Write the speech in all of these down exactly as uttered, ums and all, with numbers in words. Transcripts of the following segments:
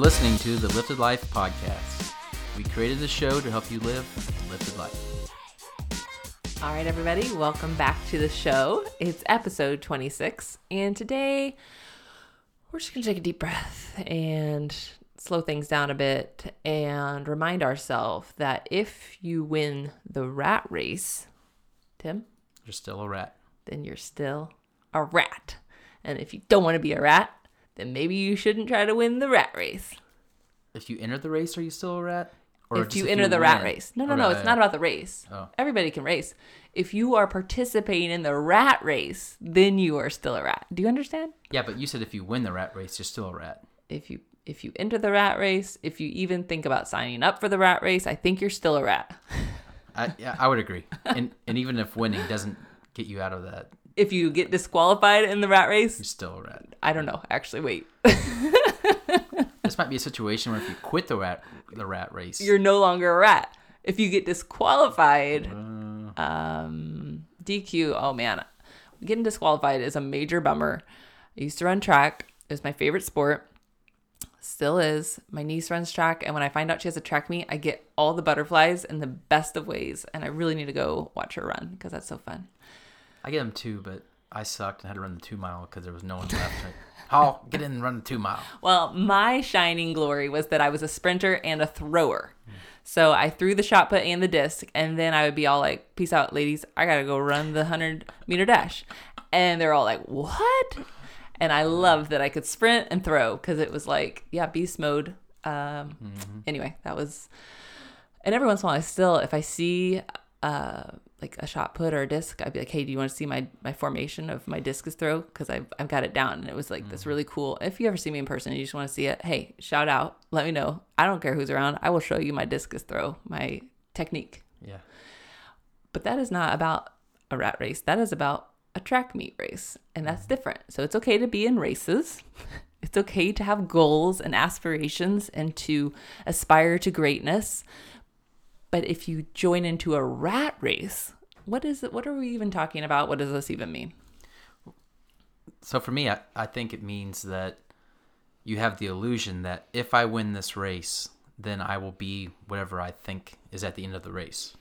listening to the Lifted Life Podcast. We created this show to help you live a lifted life. All right, everybody, welcome back to the show. It's episode twenty-six, and today we're just going to take a deep breath and slow things down a bit and remind ourselves that if you win the rat race, Tim, You're still a rat. then you're still a rat. And if you don't want to be a rat, then maybe you shouldn't try to win the rat race. If you enter the race, are you still a rat? Or if just you enter the win? rat race. No, no, Oh, no. right, It's not about the race. Oh. Everybody can race. If you are participating in the rat race, then you are still a rat. Do you understand? Yeah, but you said if you win the rat race, you're still a rat. If you if you enter the rat race, if you even think about signing up for the rat race, I think you're still a rat. I, yeah, I would agree. And and even if winning doesn't get you out of that, If you get disqualified in the rat race, you're still a rat. I don't know. Actually, wait. This might be a situation where if you quit the rat the rat race, You're no longer a rat. If you get disqualified, uh, um, D Q, oh man, getting disqualified is a major bummer. I used to run track. It was my favorite sport. Still is. My niece runs track, and when I find out she has a track meet, I get all the butterflies in the best of ways, and I really need to go watch her run because that's so fun. I get them too, but I sucked and had to run the two mile because there was no one left. Like, Paul, get in and run the two mile. Well, my shining glory was that I was a sprinter and a thrower. So I threw the shot put and the disc, and then I would be all like, peace out, ladies. I got to go run the one hundred meter dash. And they're all like, what? And I loved that I could sprint and throw because it was like, yeah, beast mode. Um, Mm-hmm. Anyway, that was, and every once in a while, I still, if I see uh, like a shot put or a disc, I'd be like, hey, do you want to see my, my formation of my discus throw? Because I've, I've got it down. And it was like Mm-hmm. this really cool. If you ever see me in person and you just want to see it, hey, shout out. Let me know. I don't care who's around. I will show you my discus throw, my technique. Yeah. But that is not about a rat race. That is about a track meet race. And that's different. So it's okay to be in races. It's okay to have goals and aspirations and to aspire to greatness. But if you join into a rat race, what is it? What are we even talking about? What does this even mean? So for me, I, I think it means that you have the illusion that if I win this race, then I will be whatever I think is at the end of the race.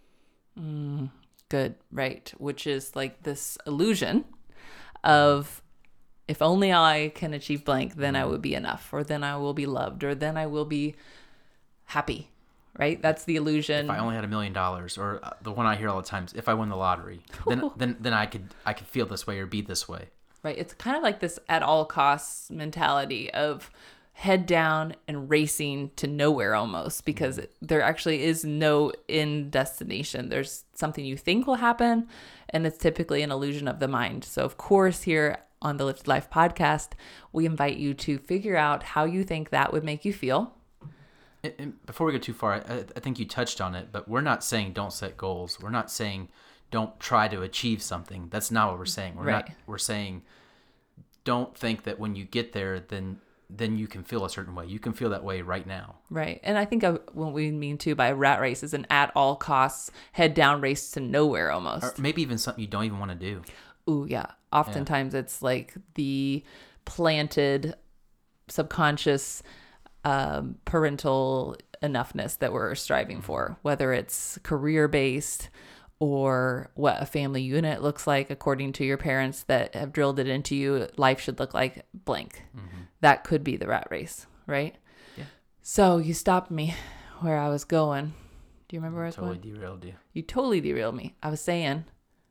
Mm, good, right. Which is like this illusion of if only I can achieve blank, then I would be enough, or then I will be loved, or then I will be happy, right? That's the illusion. If I only had a million dollars, or uh, the one I hear all the time is if I win the lottery, then then then I could I could feel this way or be this way. Right. It's kind of like this at all costs mentality of head down and racing to nowhere almost, because it, there actually is no end destination. There's something you think will happen, and it's typically an illusion of the mind. So of course, here on the Lifted Life podcast, we invite you to figure out how you think that would make you feel. And, and before we go too far, I, I think you touched on it, but we're not saying don't set goals. We're not saying don't try to achieve something. That's not what we're saying. We're Right. not. We're saying don't think that when you get there, then then you can feel a certain way. You can feel that way right now. Right. And I think of what we mean too by rat race is an at all costs head down race to nowhere almost. Or maybe even something you don't even want to do. Ooh, yeah. Oftentimes it's like the planted subconscious um, parental enoughness that we're striving for, whether it's career-based or what a family unit looks like according to your parents that have drilled it into you. Life should look like blank. Mm-hmm. That could be the rat race, right? Yeah. So you stopped me where I was going. Do you remember where I was Totally going? derailed you. You totally derailed me. I was saying...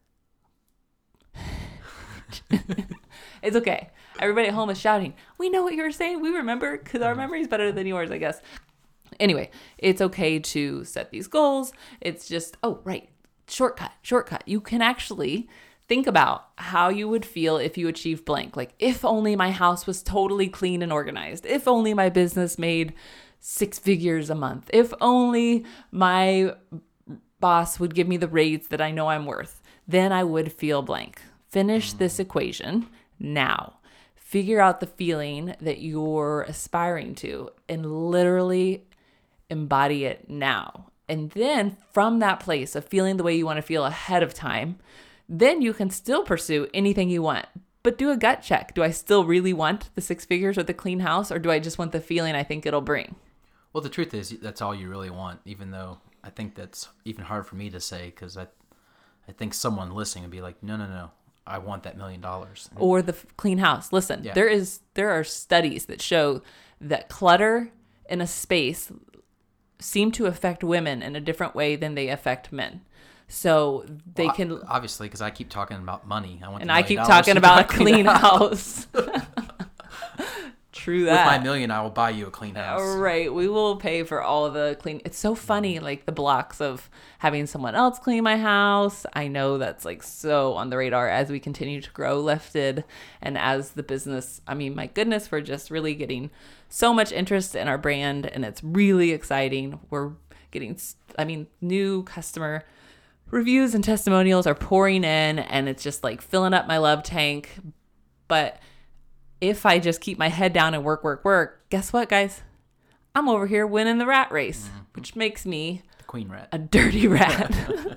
It's okay. Everybody at home is shouting, we know what you were saying. We remember, because our memory is better than yours, I guess. Anyway, it's okay to set these goals. It's just, oh, right. Shortcut, shortcut. You can actually think about how you would feel if you achieved blank. Like, if only my house was totally clean and organized. If only my business made six figures a month. If only my boss would give me the raise that I know I'm worth. Then I would feel blank. Finish this equation now. Figure out the feeling that you're aspiring to and literally embody it now. And then from that place of feeling the way you want to feel ahead of time, then you can still pursue anything you want. But do a gut check. Do I still really want the six figures or the clean house, or do I just want the feeling I think it'll bring? Well, the truth is that's all you really want, even though I think that's even hard for me to say, because I, I think someone listening would be like, no, no, no, I want that million dollars. Or the f- clean house. Listen, Yeah. there is there are studies that show that clutter in a space seem to affect women in a different way than they affect men. So they Well, can, obviously, because I keep talking about money. I want and the I million keep dollars talking to about a buy clean clean house. house. True With that. my million, I will buy you a clean house. All right, we will pay for all the clean. It's so funny, like the blocks of having someone else clean my house. I know that's like so on the radar as we continue to grow Lifted, and as the business. I mean, my goodness, we're just really getting so much interest in our brand, and it's really exciting. We're getting, I mean, new customer reviews and testimonials are pouring in, and it's just like filling up my love tank. But if I just keep my head down and work, work, work, guess what, guys? I'm over here winning the rat race, mm-hmm. which makes me the queen rat, a dirty rat.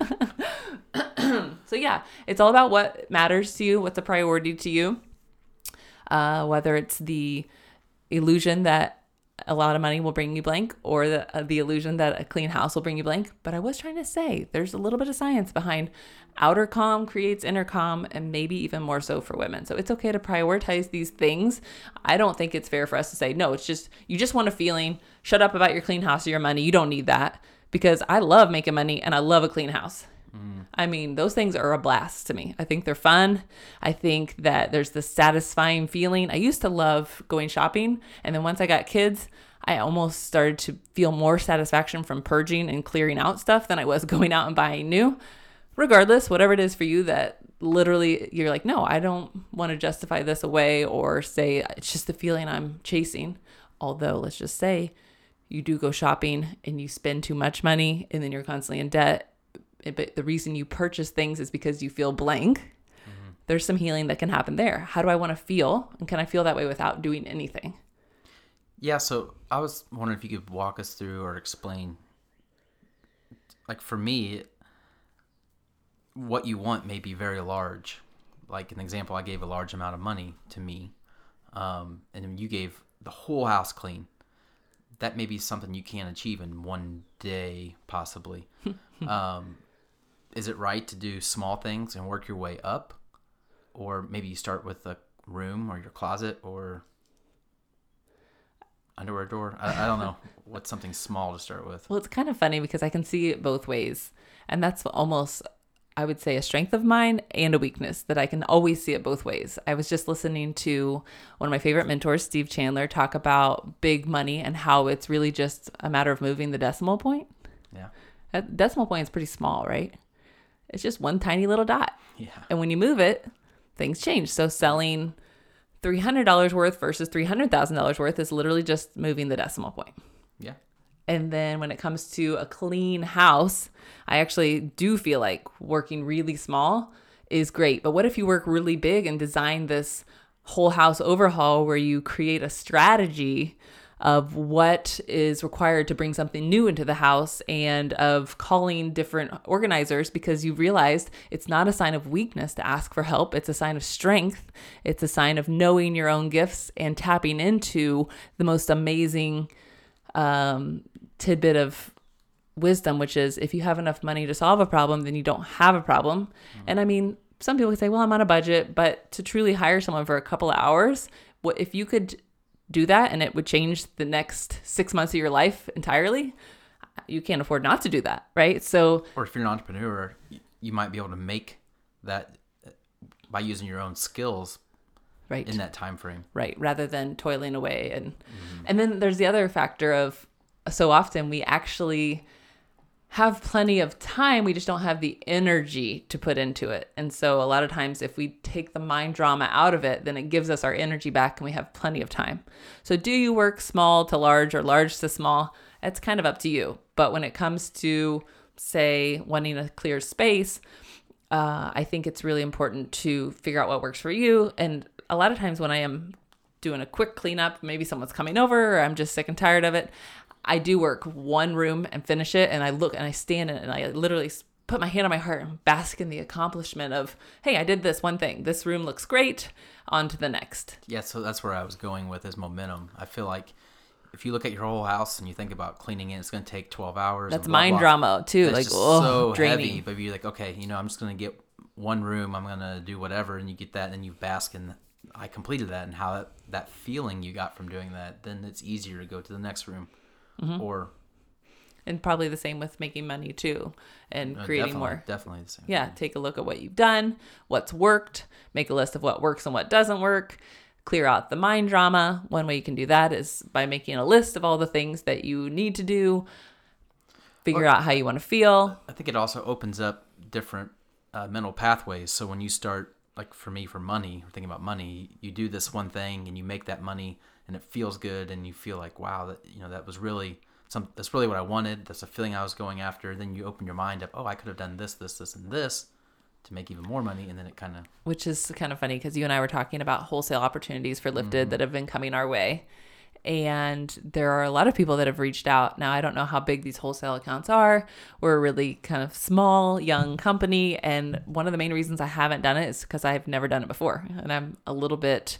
So yeah, it's all about what matters to you, what's a priority to you, uh, whether it's the illusion that a lot of money will bring you blank, or the uh, the illusion that a clean house will bring you blank. But I was trying to say there's a little bit of science behind outer calm creates inner calm, and maybe even more so for women. So it's okay to prioritize these things. I don't think it's fair for us to say, no, it's just, you just want a feeling. Shut up about your clean house or your money. You don't need that, because I love making money and I love a clean house. Mm. I mean, those things are a blast to me. I think they're fun. I think that there's this satisfying feeling. I used to love going shopping, and then once I got kids, I almost started to feel more satisfaction from purging and clearing out stuff than I was going out and buying new. Regardless, whatever it is for you that literally you're like, no, I don't want to justify this away or say it's just the feeling I'm chasing. Although, let's just say you do go shopping and you spend too much money and then you're constantly in debt. But the reason you purchase things is because you feel blank. Mm-hmm. There's some healing that can happen there. How do I want to feel? And can I feel that way without doing anything? Yeah, so I was wondering if you could walk us through or explain, like for me, what you want may be very large. Like an example, I gave a large amount of money to me, um, and you gave the whole house clean. That may be something you can't achieve in one day, possibly. um, is it right to do small things and work your way up? Or maybe you start with a room or your closet or underwear drawer. I, I don't know. What's something small to start with? Well, it's kind of funny because I can see it both ways. And that's almost, I would say, a strength of mine and a weakness, that I can always see it both ways. I was just listening to one of my favorite mentors, Steve Chandler, talk about big money and how it's really just a matter of moving the decimal point. Yeah. That decimal point is pretty small, right? It's just one tiny little dot. Yeah. And when you move it, things change. So selling three hundred dollars worth versus three hundred thousand dollars worth is literally just moving the decimal point. Yeah. And then when it comes to a clean house, I actually do feel like working really small is great. But what if you work really big and design this whole house overhaul where you create a strategy of what is required to bring something new into the house, and of calling different organizers, because you realized it's not a sign of weakness to ask for help. It's a sign of strength. It's a sign of knowing your own gifts and tapping into the most amazing um, tidbit of wisdom, which is if you have enough money to solve a problem, then you don't have a problem. Mm-hmm. And I mean, some people can say, well, I'm on a budget, but to truly hire someone for a couple of hours, what if you could do that and it would change the next six months of your life entirely? You can't afford not to do that, right? So, or if you're an entrepreneur, you might be able to make that by using your own skills, right, in that time frame, right, rather than toiling away. And mm-hmm. and then there's the other factor of, so often we actually have plenty of time, we just don't have the energy to put into it. And so a lot of times if we take the mind drama out of it, then it gives us our energy back and we have plenty of time. So do you work small to large or large to small? It's kind of up to you. But when it comes to, say, wanting a clear space, uh, I think it's really important to figure out what works for you. And a lot of times when I am doing a quick cleanup, maybe someone's coming over or I'm just sick and tired of it, I do work one room and finish it, and I look and I stand in it and I literally put my hand on my heart and bask in the accomplishment of, hey, I did this one thing. This room looks great. On to the next. Yeah, so that's where I was going with is momentum. I feel like if you look at your whole house and you think about cleaning it, it's going to take twelve hours. That's blah, mind blah. drama too. It's like, just oh, so draining. heavy. But you're like, okay, you know, I'm just going to get one room. I'm going to do whatever. And you get that and you bask in, I completed that, and how that, that feeling you got from doing that, then it's easier to go to the next room. Mm-hmm. Or... And probably the same with making money too and uh, creating definitely, more. Definitely the same. Yeah, take a look at what you've done, what's worked, make a list of what works and what doesn't work, clear out the mind drama. One way you can do that is by making a list of all the things that you need to do, figure well, out how you want to feel. I think it also opens up different uh, mental pathways. So when you start, like for me, for money, thinking about money, you do this one thing and you make that money and it feels good and you feel like, wow, that, you know, that was really... Some, that's really what I wanted. That's a feeling I was going after. Then you open your mind up. Oh, I could have done this, this, this, and this to make even more money. And then it kind of... Which is kind of funny because you and I were talking about wholesale opportunities for Lifted mm-hmm. that have been coming our way. And there are a lot of people that have reached out. Now, I don't know how big these wholesale accounts are. We're a really kind of small, young company. And one of the main reasons I haven't done it is because I've never done it before. And I'm a little bit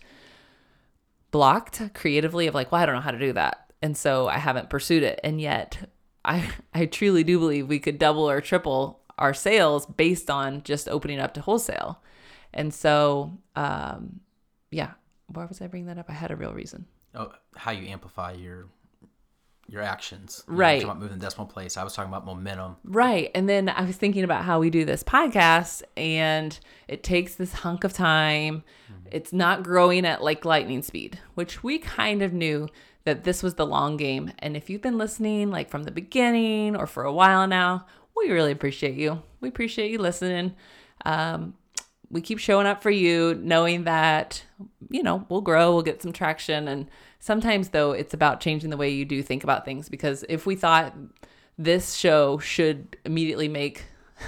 blocked creatively of like, well, I don't know how to do that. And so I haven't pursued it. And yet I I truly do believe we could double or triple our sales based on just opening up to wholesale. And so, um, yeah, why was I bringing that up? I had a real reason. Oh, how you amplify your your actions. You right. know, you're talking about moving the decimal place. I was talking about momentum. Right. And then I was thinking about how we do this podcast and it takes this hunk of time. Mm-hmm. It's not growing at like lightning speed, which we kind of knew that this was the long game. And if you've been listening like from the beginning or for a while now, we really appreciate you. We appreciate you listening. Um, we keep showing up for you, knowing that, you know, we'll grow, we'll get some traction. And sometimes though, it's about changing the way you do think about things. Because if we thought this show should immediately make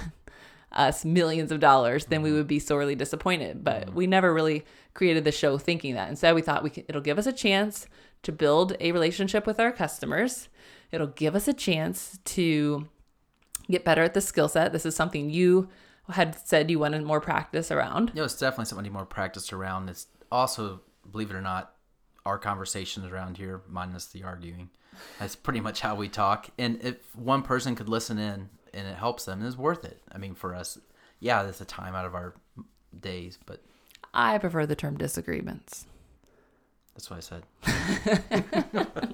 us millions of dollars, then we would be sorely disappointed. But we never really created the show thinking that. Instead, we thought we could, it'll give us a chance to build a relationship with our customers. It'll give us a chance to get better at the skill set. This is something you had said you wanted more practice around. Yeah, it's definitely something I need more practice around. It's also, believe it or not, our conversations around here, minus the arguing. That's pretty much how we talk. And if one person could listen in and it helps them, it's worth it. I mean, for us, yeah, that's a time out of our days, but... I prefer the term disagreements. That's what I said.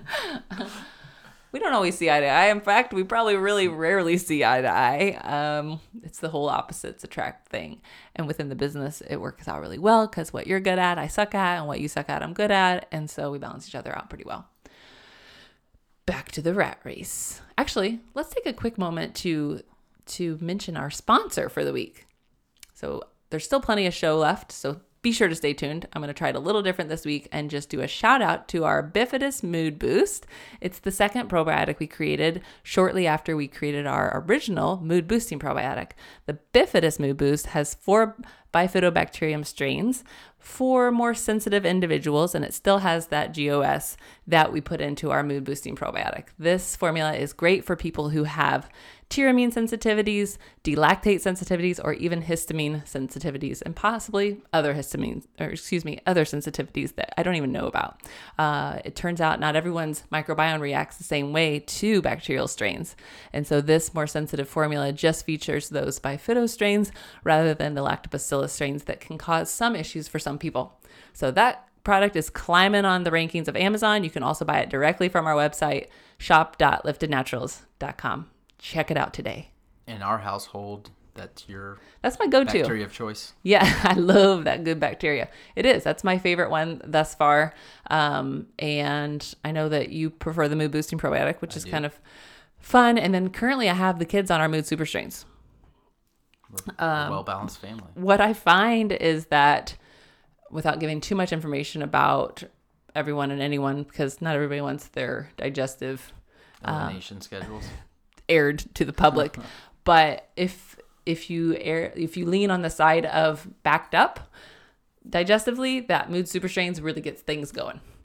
We don't always see eye to eye. In fact, we probably really rarely see eye to eye. Um, it's the whole opposites attract thing. And within the business, it works out really well because what you're good at, I suck at, and what you suck at, I'm good at. And so we balance each other out pretty well. Back to the rat race. Actually, let's take a quick moment to to mention our sponsor for the week. So there's still plenty of show left, so be sure to stay tuned. I'm going to try it a little different this week and just do a shout out to our Bifidus Mood Boost. It's the second probiotic we created shortly after we created our original mood boosting probiotic. The Bifidus Mood Boost has four Bifidobacterium strains for more sensitive individuals, and it still has that G O S that we put into our mood boosting probiotic. This formula is great for people who have tyramine sensitivities, delactate sensitivities, or even histamine sensitivities, and possibly other histamines, or excuse me, other sensitivities that I don't even know about. Uh, it turns out not everyone's microbiome reacts the same way to bacterial strains. And so this more sensitive formula just features those bifido strains rather than the lactobacillus strains that can cause some issues for some people. So that product is climbing on the rankings of Amazon. You can also buy it directly from our website, shop dot lifted naturals dot com. Check it out today. In our household, that's your that's my go-to bacteria of choice. Yeah, I love that good bacteria. It is. That's my favorite one thus far. Um, and I know that you prefer the mood boosting probiotic, which I is do. kind of fun. And then currently I have the kids on our mood super strains. We're um, a well-balanced family. What I find is that without giving too much information about everyone and anyone, because not everybody wants their digestive elimination um, schedules aired to the public. But if if you air if you lean on the side of backed up digestively, that mood super strains really gets things going. Mm.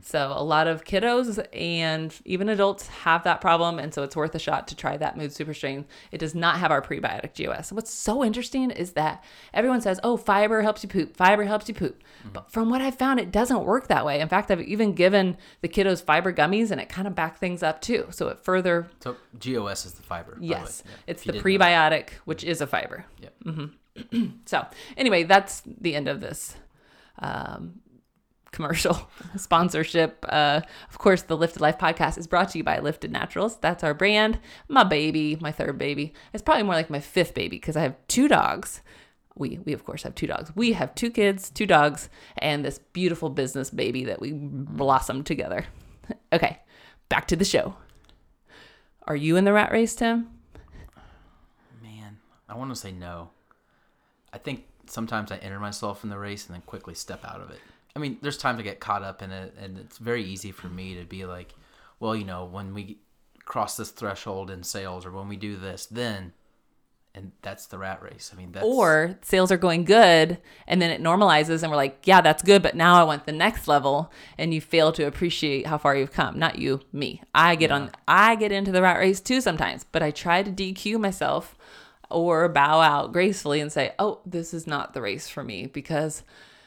So a lot of kiddos and even adults have that problem. And so it's worth a shot to try that Mood Super Strain. It does not have our prebiotic G O S. What's so interesting is that everyone says, oh, fiber helps you poop. Fiber helps you poop. Mm-hmm. But from what I've found, it doesn't work that way. In fact, I've even given the kiddos fiber gummies and it kind of backed things up too. So it further. So G O S is the fiber. Yes. Yeah. It's the prebiotic, which is a fiber. Yep. Mm-hmm. So anyway, that's the end of this um, commercial sponsorship. Uh, of course, the Lifted Life podcast is brought to you by Lifted Naturals. That's our brand. My baby, my third baby. It's probably more like my fifth baby because I have two dogs. We, we of course have two dogs. We have two kids, two dogs, and this beautiful business baby that we blossomed together. Okay, back to the show. Are you in the rat race, Tim? Man, I want to say no. I think sometimes I enter myself in the race and then quickly step out of it. I mean, there's times I get caught up in it, and it's very easy for me to be like, well, you know, when we cross this threshold in sales or when we do this, then, and that's the rat race. I mean, that's... Or sales are going good, and then it normalizes, and we're like, yeah, that's good, but now I want the next level, and you fail to appreciate how far you've come. Not you, me. I get yeah. on, I get into the rat race too sometimes, but I try to D Q myself or bow out gracefully and say, oh, this is not the race for me, because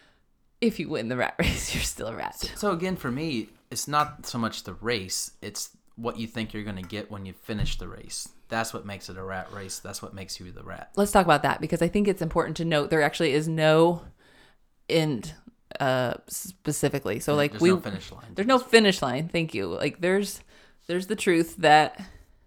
if you win the rat race, you're still a rat. So, so again, for me, it's not so much the race, it's what you think you're going to get when you finish the race. That's what makes it a rat race. That's what makes you the rat. Let's talk about that, because I think it's important to note there actually is no end uh, specifically. So like there's we, no finish line. There's no finish line. Thank you. Like there's, there's the truth that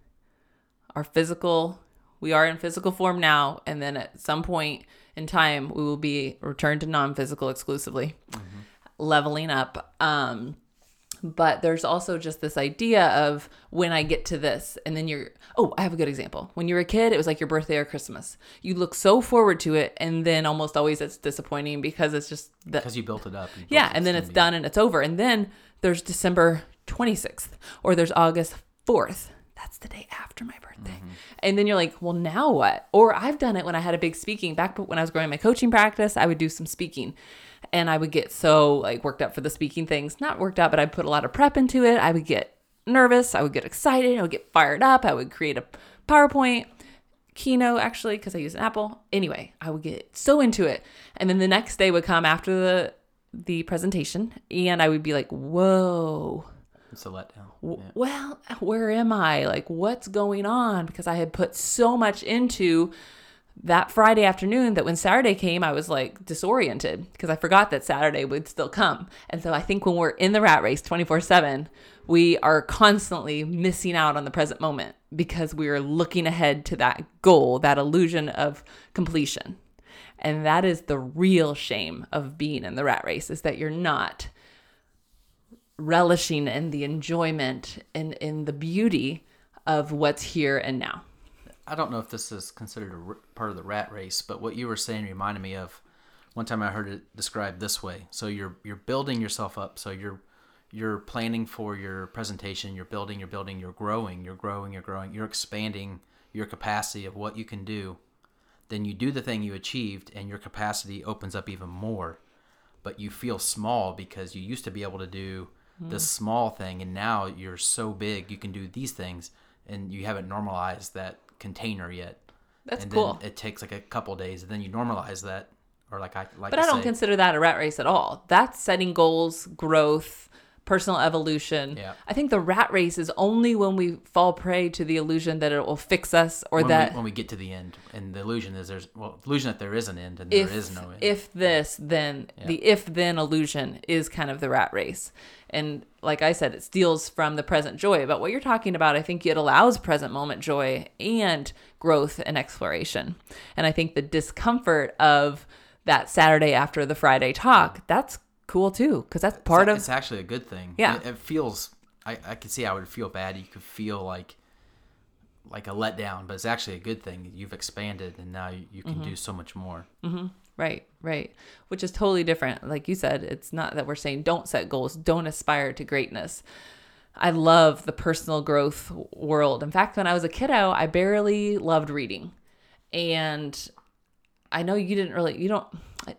our physical, we are in physical form now, and then at some point in time, we will be returned to non-physical exclusively, mm-hmm. leveling up. Um, but there's also just this idea of when I get to this, and then you're, oh, I have a good example. When you were a kid, it was like your birthday or Christmas. You look so forward to it, and then almost always it's disappointing because it's just the, because you built it up. Built yeah, and then it's done and it's over. And then there's December twenty-sixth, or there's August fourth. That's the day after my birthday. Mm-hmm. And then you're like, well, now what? Or I've done it when I had a big speaking. Back when I was growing my coaching practice, I would do some speaking. And I would get so like worked up for the speaking things. Not worked up, but I put a lot of prep into it. I would get nervous. I would get excited. I would get fired up. I would create a PowerPoint, Keynote actually, because I use an Apple. Anyway, I would get so into it. And then the next day would come after the the presentation. And I would be like, whoa. It's a letdown. Yeah. Well, where am I? Like, what's going on? Because I had put so much into that Friday afternoon that when Saturday came, I was like disoriented because I forgot that Saturday would still come. And so I think when we're in the rat race twenty-four seven, we are constantly missing out on the present moment because we are looking ahead to that goal, that illusion of completion. And that is the real shame of being in the rat race, is that you're not relishing in the enjoyment and in the beauty of what's here and now. I don't know if this is considered a r- part of the rat race, but what you were saying reminded me of one time I heard it described this way. So you're you're building yourself up. So you're you're planning for your presentation. You're building. You're building. You're growing. You're growing. You're growing. You're expanding your capacity of what you can do. Then you do the thing you achieved, and your capacity opens up even more. But you feel small because you used to be able to do this small thing, and now you're so big you can do these things, and you haven't normalized that container yet. That's and cool. Then it takes like a couple days, and then you normalize that, or like I like. But to I don't say, consider that a rat race at all. That's setting goals, growth, personal evolution. Yeah. I think the rat race is only when we fall prey to the illusion that it will fix us, or when that we, when we get to the end, and the illusion is there's well, illusion that there is an end, and if, there is no end. If this, then yeah. the if then illusion is kind of the rat race. And like I said, it steals from the present joy. But what you're talking about, I think it allows present moment joy and growth and exploration. And I think the discomfort of that Saturday after the Friday talk, that's cool too, because that's part it's, of... It's actually a good thing. Yeah. It, it feels... I, I could see how it would feel bad. You could feel like like a letdown, but it's actually a good thing. You've expanded, and now you, you can mm-hmm. do so much more. Mm-hmm. Right, right. Which is totally different. Like you said, it's not that we're saying don't set goals, don't aspire to greatness. I love the personal growth world. In fact, when I was a kiddo, I barely loved reading. And I know you didn't really, you don't, it's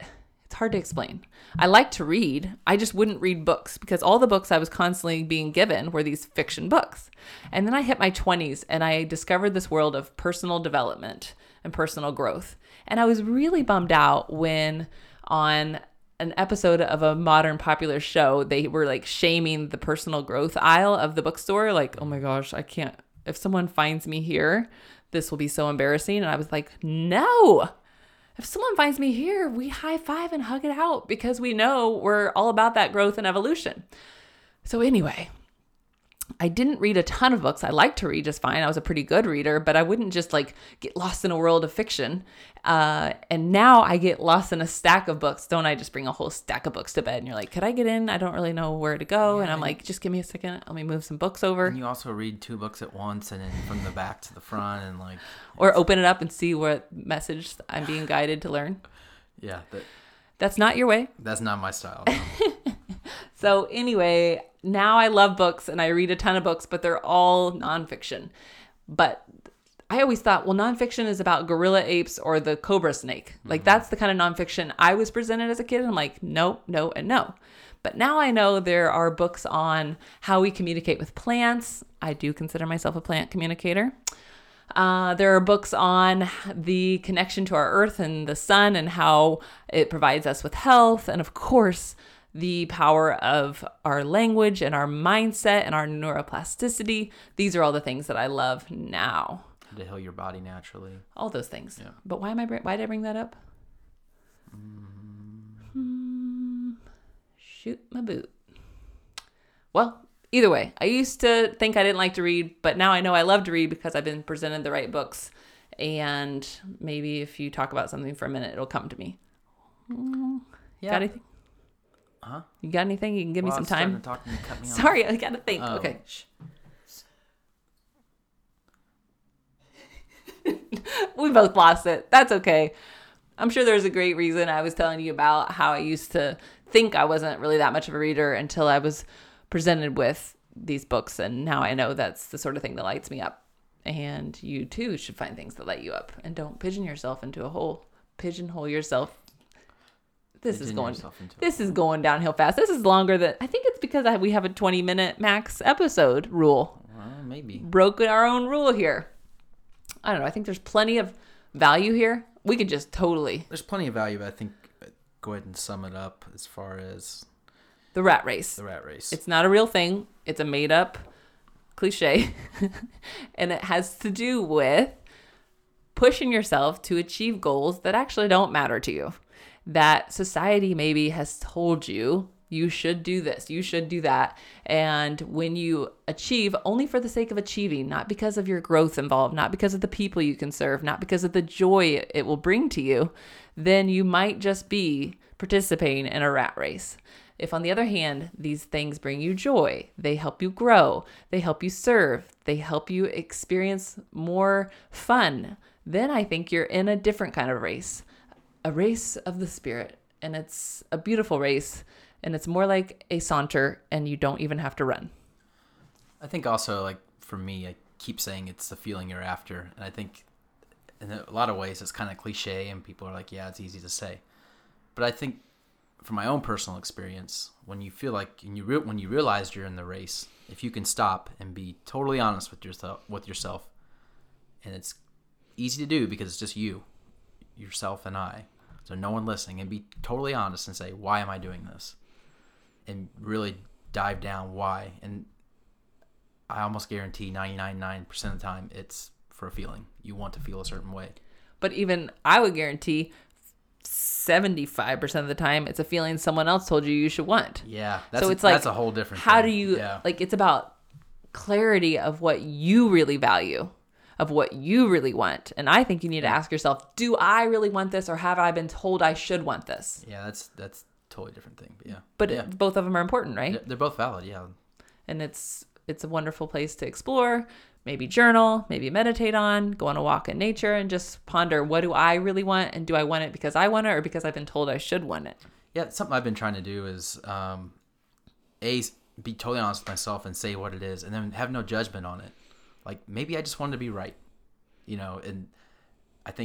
It's hard to explain. I like to read. I just wouldn't read books because all the books I was constantly being given were these fiction books. And then I hit my twenties and I discovered this world of personal development and personal growth. And I was really bummed out when on an episode of a modern popular show, they were like shaming the personal growth aisle of the bookstore. Like, oh my gosh, I can't, if someone finds me here, this will be so embarrassing. And I was like, no. If someone finds me here, we high five and hug it out because we know we're all about that growth and evolution. So anyway, I didn't read a ton of books. I liked to read just fine. I was a pretty good reader, but I wouldn't just like get lost in a world of fiction. Uh, and now I get lost in a stack of books. Don't I just bring a whole stack of books to bed? And you're like, could I get in? I don't really know where to go. Yeah, and I'm like, just give me a second. Let me move some books over. And you also read two books at once and then from the back to the front and like. Or open it up and see what message I'm being guided to learn. Yeah. That, That's not your way. That's not my style. No. So anyway, now I love books and I read a ton of books, but they're all nonfiction. But I always thought, well, nonfiction is about gorilla apes or the cobra snake. Like, mm-hmm. that's the kind of nonfiction I was presented as a kid. And I'm like, nope, no, and no. But now I know there are books on how we communicate with plants. I do consider myself a plant communicator. Uh, there are books on the connection to our earth and the sun and how it provides us with health. And of course, the power of our language and our mindset and our neuroplasticity. These are all the things that I love now. To heal your body naturally. All those things. Yeah. But why am I? Why did I bring that up? Mm. Hmm, shoot my boot. Well, either way, I used to think I didn't like to read, but now I know I love to read because I've been presented the right books. And maybe if you talk about something for a minute, it'll come to me. Yeah. Got anything? Huh? You got anything? You can give well, me some time. To talk and you cut me Sorry, I gotta think. Um, okay. We both lost it. That's okay. I'm sure there's a great reason. I was telling you about how I used to think I wasn't really that much of a reader until I was presented with these books, and now I know that's the sort of thing that lights me up. And you too should find things that light you up, and don't pigeon yourself into a hole. Pigeonhole yourself. This is going. This is going downhill fast. This is longer than I think. It's because I, we have a twenty minute max episode rule. Well, maybe broken our own rule here. I don't know. I think there's plenty of value here. We could just totally. There's plenty of value, but I think go ahead and sum it up as far as the rat race. The rat race. It's not a real thing. It's a made up cliche, and it has to do with pushing yourself to achieve goals that actually don't matter to you. That society maybe has told you you should do this, you should do that. And when you achieve only for the sake of achieving, not because of your growth involved, not because of the people you can serve, not because of the joy it will bring to you, then you might just be participating in a rat race. If on the other hand, these things bring you joy, they help you grow, they help you serve, they help you experience more fun, then I think you're in a different kind of race. A race of the spirit, and it's a beautiful race, and it's more like a saunter, and you don't even have to run. I think also, like, for me, I keep saying it's the feeling you're after, and I think in a lot of ways it's kind of cliche, and people are like, yeah, it's easy to say. But I think from my own personal experience, when you feel like, when you, re- when you realize you're in the race, if you can stop and be totally honest with yourself, with yourself, and it's easy to do because it's just you, yourself and I, so no one listening, and be totally honest and say, why am I doing this? And really dive down why. And I almost guarantee ninety-nine point nine percent of the time it's for a feeling. You want to feel a certain way. But even I would guarantee seventy-five percent of the time it's a feeling someone else told you you should want. Yeah. That's, so it's a, like, that's a whole different how thing. do you, yeah. like, it's about clarity of what you really value, of what you really want. And I think you need to ask yourself, do I really want this, or have I been told I should want this? Yeah, that's that's a totally different thing. But yeah. But yeah. It, both of them are important, right? They're both valid, yeah. And it's it's a wonderful place to explore, maybe journal, maybe meditate on, go on a walk in nature, and just ponder, what do I really want, and do I want it because I want it or because I've been told I should want it? Yeah, something I've been trying to do is um, A, be totally honest with myself and say what it is, and then have no judgment on it. Like, maybe I just wanted to be right, you know, and I think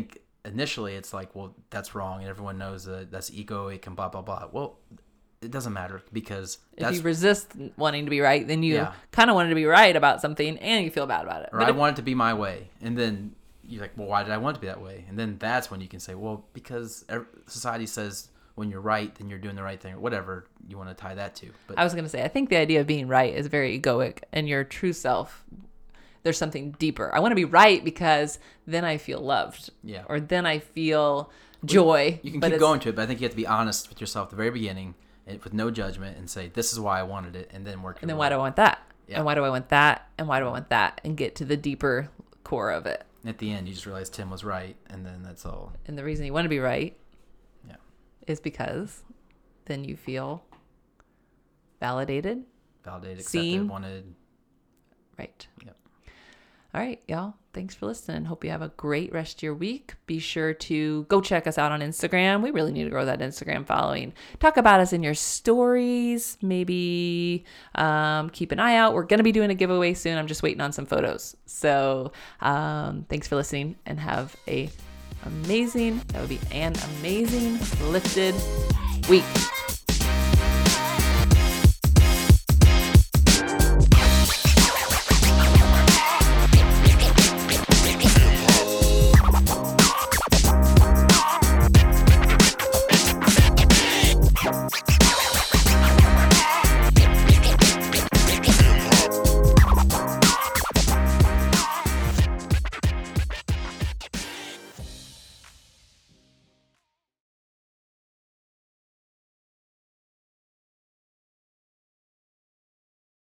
initially it's like, well, that's wrong, and everyone knows that that's egoic and blah blah blah. Well, it doesn't matter because If that's you resist wanting to be right, then you Yeah. kind of wanted to be right about something and you feel bad about it. or But I if- want it to be my way, and then you're like, well, why did I want it to be that way? And then that's when you can say, well, because ev- society says when you're right, then you're doing the right thing, or whatever you want to tie that to. But I was going to say, I think the idea of being right is very egoic, and your true self, there's something deeper. I want to be right because then I feel loved. Yeah. Or then I feel joy. you can but keep it's- going to it, but I think you have to be honest with yourself at the very beginning, and with no judgment, and say, this is why I wanted it, and then work. And then why do I want that? Yeah. And why do I want that? And why do I want that? And get to the deeper core of it. At the end, you just realize Tim was right, and then that's all. And the reason you want to be right Yeah. is because then you feel validated. Validated, accepted, Seen. wanted. Right. Yep. All right, y'all. Thanks for listening. Hope you have a great rest of your week. Be sure to go check us out on Instagram. We really need to grow that Instagram following. Talk about us in your stories. Maybe um, keep an eye out. We're going to be doing a giveaway soon. I'm just waiting on some photos. So um, thanks for listening and have a amazing, that would be an amazing lifted week.